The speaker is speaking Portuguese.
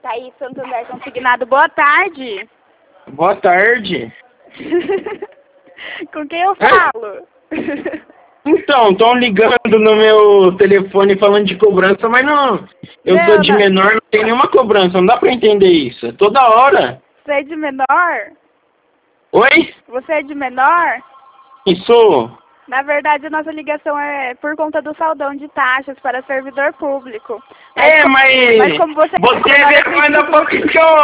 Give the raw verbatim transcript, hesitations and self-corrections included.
Itaí Santander Consignado, boa tarde. Boa tarde. Com quem eu falo? Então, estão ligando no meu telefone falando de cobrança, mas não, eu Não, sou de não. menor, não tem nenhuma cobrança, não dá pra entender isso. É toda hora. Você é de menor? Oi? Você é de menor? Isso? Na verdade, a nossa ligação é por conta do saldão de taxas para servidor público. Mas É, co- mas, mas como você é você menor, é eu vergonha da preciso- profissão.